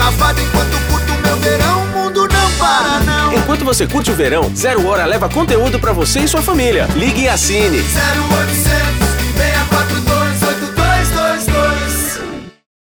lavada enquanto curto meu verão. O mundo não para, não. Enquanto você curte o verão, 0 Hora leva conteúdo pra você e sua família. Ligue e assine. 0800